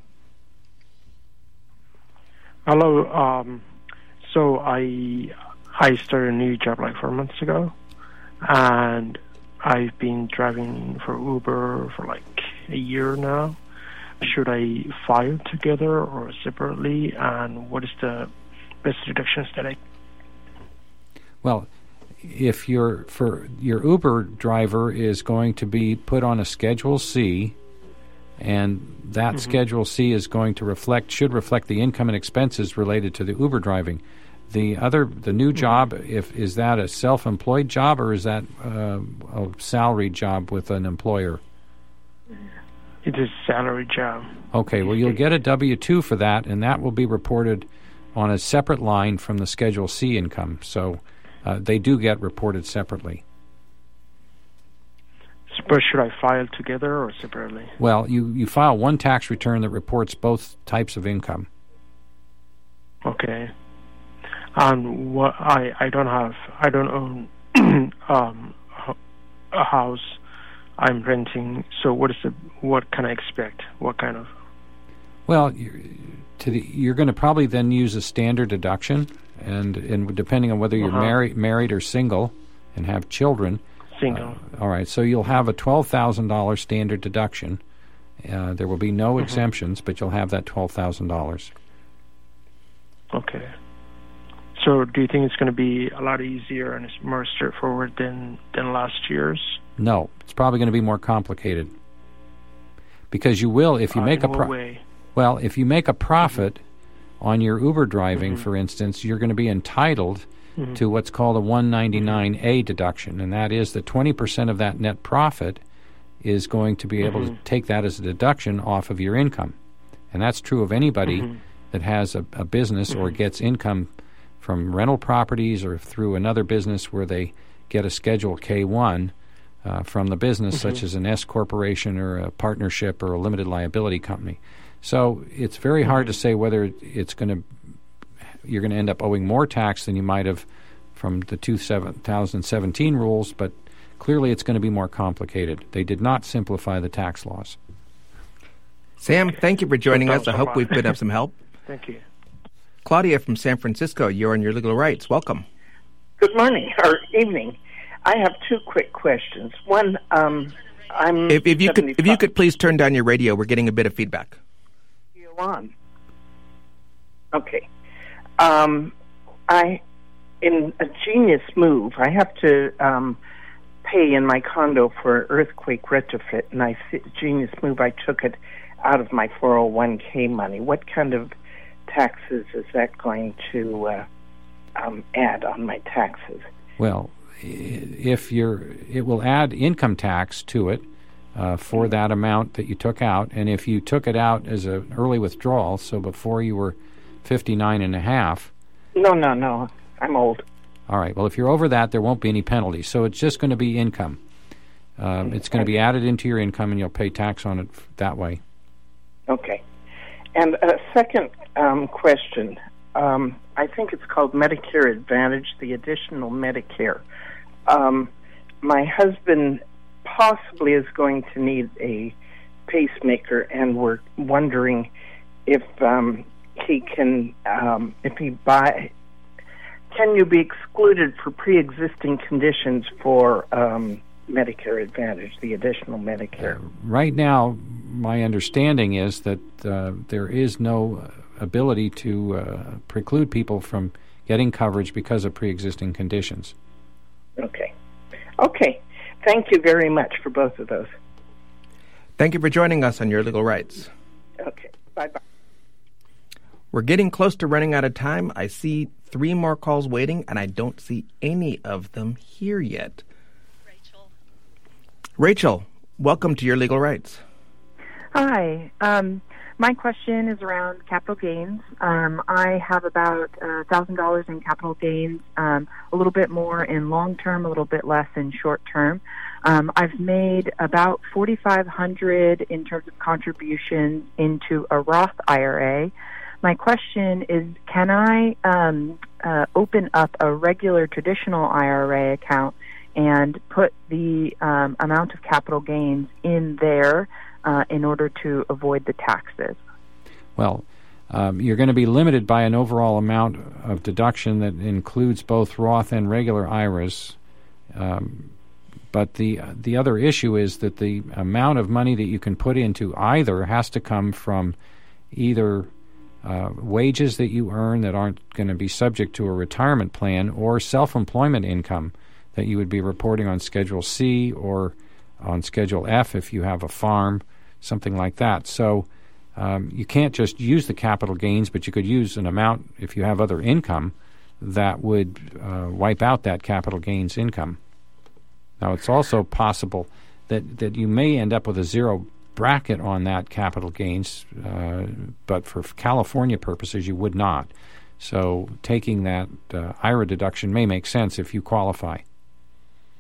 Hello. Um, so I I started a new job like four months ago, and I've been driving for Uber for like a year now. Should I file together or separately, and what is the best deductions that I? Well, if your for your Uber driver is going to be put on a Schedule C, and that mm-hmm. Schedule C is going to reflect should reflect the income and expenses related to the Uber driving. The other, the new mm-hmm. job, if is that a self-employed job or is that uh, a salaried job with an employer? It's a salary job. Okay, well, you'll get a W two for that, and that will be reported on a separate line from the Schedule C income. So uh, they do get reported separately. But should I file together or separately? Well, you, you file one tax return that reports both types of income. Okay. And what I, I don't have I don't own um, a house. I'm renting. So what is the what can I expect? What kind of? Well, you're, to the, you're going to probably then use a standard deduction, and and depending on whether you're uh-huh. married married or single, and have children. Single. Uh, all right. So you'll have a twelve thousand dollars standard deduction. Uh, there will be no mm-hmm. exemptions, but you'll have that twelve thousand dollars. Okay. So do you think it's going to be a lot easier and it's more straightforward than, than last year's? No. It's probably going to be more complicated. Because you will, if you uh, make in a pro- way? Well, if you make a profit mm-hmm. on your Uber driving, mm-hmm. for instance, you're going to be entitled mm-hmm. to what's called a one ninety-nine A deduction, and that is that twenty percent of that net profit is going to be able mm-hmm. to take that as a deduction off of your income. And that's true of anybody mm-hmm. that has a, a business mm-hmm. or gets income from rental properties or through another business where they get a Schedule K one uh, from the business, mm-hmm. such as an S corporation or a partnership or a limited liability company. So it's very mm-hmm. hard to say whether it's going to you're going to end up owing more tax than you might have from the two thousand seventeen rules, but clearly it's going to be more complicated. They did not simplify the tax laws. Sam, okay. thank you for joining so us. I hope much. we've been of some help. Thank you. Claudia from San Francisco, you're on Your Legal Rights. Welcome. Good morning, or evening. I have two quick questions. One, um, I'm If, if you could, if you could please turn down your radio, we're getting a bit of feedback. You on? Okay. Um, I, in a genius move, I have to um, pay in my condo for an earthquake retrofit, and I genius move. I took it out of my four oh one k money. What kind of taxes is that going to uh, um, add on my taxes? Well, if you're, it will add income tax to it uh, for that amount that you took out, and if you took it out as an early withdrawal, so before you were fifty-nine and a half. No, no, no. I'm old. All right. Well, if you're over that, there won't be any penalty. So it's just going to be income. Um, it's going to be added into your income, and you'll pay tax on it that way. Okay. And a second um, question. Um, I think it's called Medicare Advantage, the additional Medicare. Um, my husband possibly is going to need a pacemaker, and we're wondering if um, he can, um, if he buy, can you be excluded for pre-existing conditions for um, Medicare Advantage, the additional Medicare? Uh, right now, my understanding is that uh, there is no ability to uh, preclude people from getting coverage because of pre-existing conditions. Okay. Okay. Thank you very much for both of those. Thank you for joining us on Your Legal Rights. Okay. Bye-bye. We're getting close to running out of time. I see three more calls waiting, and I don't see any of them here yet. Rachel. Rachel, welcome to Your Legal Rights. Hi. Um, my question is around capital gains. Um, I have about uh, one thousand dollars in capital gains, um, a little bit more in long term, a little bit less in short term. Um, I've made about four thousand five hundred dollars in terms of contributions into a Roth I R A. My question is, can I um, uh, open up a regular traditional I R A account and put the um, amount of capital gains in there uh, in order to avoid the taxes? Well, um, you're going to be limited by an overall amount of deduction that includes both Roth and regular I R As. Um, but the the other issue is that the amount of money that you can put into either has to come from either Uh, wages that you earn that aren't going to be subject to a retirement plan, or self-employment income that you would be reporting on Schedule C or on Schedule F if you have a farm, something like that. So um, you can't just use the capital gains, but you could use an amount, if you have other income, that would uh, wipe out that capital gains income. Now, it's also possible that, that you may end up with a zero bracket on that capital gains, uh, but for California purposes, you would not. So taking that uh, I R A deduction may make sense if you qualify.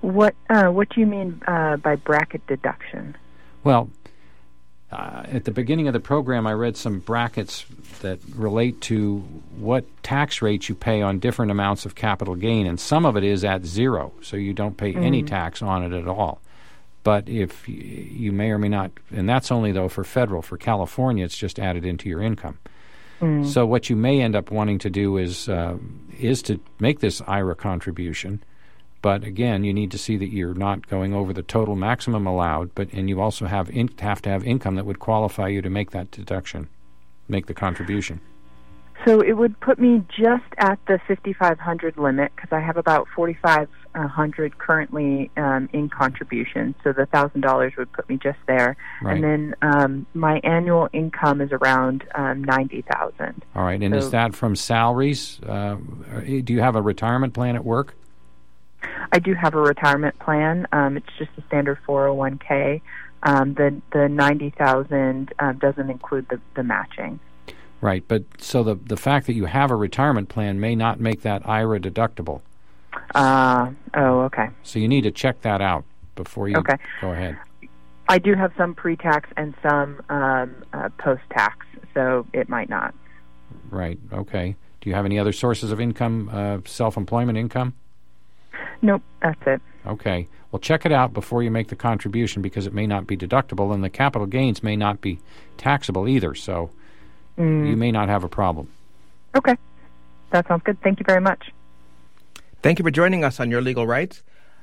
What uh, What do you mean uh, by bracket deduction? Well, uh, at the beginning of the program, I read some brackets that relate to what tax rates you pay on different amounts of capital gain, and some of it is at zero, so you don't pay mm. any tax on it at all. But if you, you may or may not, and that's only, though, for federal. For California, it's just added into your income. Mm. So what you may end up wanting to do is uh, is to make this I R A contribution. But again, you need to see that you're not going over the total maximum allowed, but and you also have in, have to have income that would qualify you to make that deduction, make the contribution. So it would put me just at the fifty-five hundred limit because I have about forty-five hundred currently um, in contribution. So the one thousand dollars would put me just there. Right. And then um, my annual income is around um, ninety thousand dollars. All right. And so, is that from salaries? Uh, do you have a retirement plan at work? I do have a retirement plan. Um, it's just a standard four oh one k. Um, the the ninety thousand dollars um, doesn't include the, the matching. Right, but so the the fact that you have a retirement plan may not make that I R A deductible. Uh, oh, okay. So you need to check that out before you okay. go ahead. I do have some pre-tax and some um, uh, post-tax, so it might not. Right, okay. Do you have any other sources of income, uh, self-employment income? Nope, that's it. Okay. Well, check it out before you make the contribution because it may not be deductible, and the capital gains may not be taxable either, so mm. you may not have a problem. Okay. That sounds good. Thank you very much. Thank you for joining us on Your Legal Rights.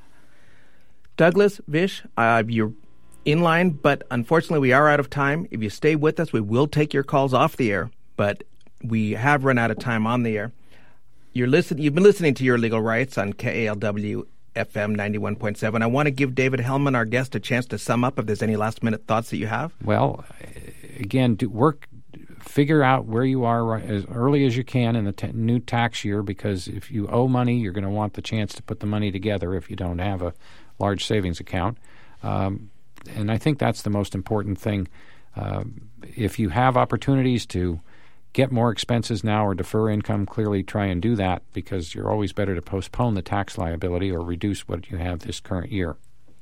Douglas, Vish, uh, you're in line, but unfortunately we are out of time. If you stay with us, we will take your calls off the air, but we have run out of time on the air. You're listen, you've been listening to Your Legal Rights on K A L W F M ninety-one point seven. I want to give David Hellman, our guest, a chance to sum up if there's any last-minute thoughts that you have. Well, again, do work, figure out where you are right, as early as you can in the t- new tax year, because if you owe money, you're going to want the chance to put the money together if you don't have a large savings account. Um, and I think that's the most important thing. Uh, if you have opportunities to get more expenses now or defer income, clearly try and do that because you're always better to postpone the tax liability or reduce what you have this current year.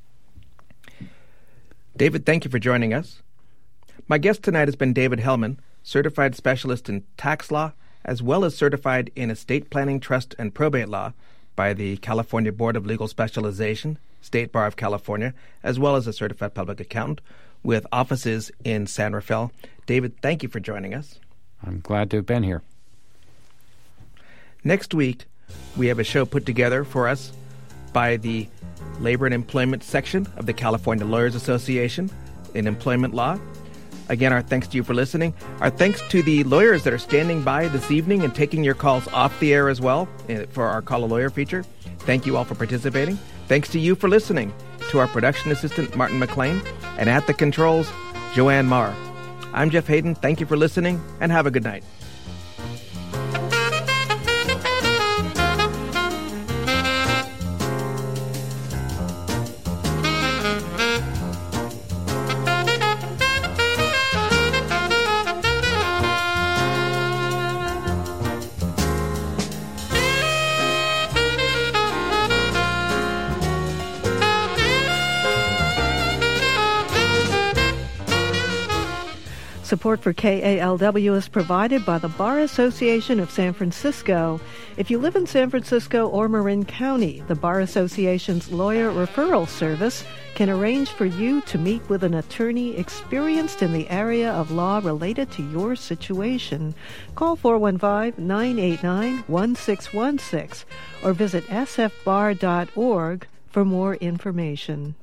David, thank you for joining us. My guest tonight has been David Hellman, certified specialist in tax law, as well as certified in estate planning, trust, and probate law by the California Board of Legal Specialization, State Bar of California, as well as a certified public accountant with offices in San Rafael. David, thank you for joining us. I'm glad to have been here. Next week, we have a show put together for us by the Labor and Employment section of the California Lawyers Association in employment law. Again, our thanks to you for listening. Our thanks to the lawyers that are standing by this evening and taking your calls off the air as well for our Call a Lawyer feature. Thank you all for participating. Thanks to you for listening. To our production assistant, Martin McLean, and at the controls, Joanne Marr. I'm Jeff Hayden. Thank you for listening, and have a good night. Support for K A L W is provided by the Bar Association of San Francisco. If you live in San Francisco or Marin County, the Bar Association's lawyer referral service can arrange for you to meet with an attorney experienced in the area of law related to your situation. Call four one five, nine eight nine, one six one six or visit s f bar dot org for more information.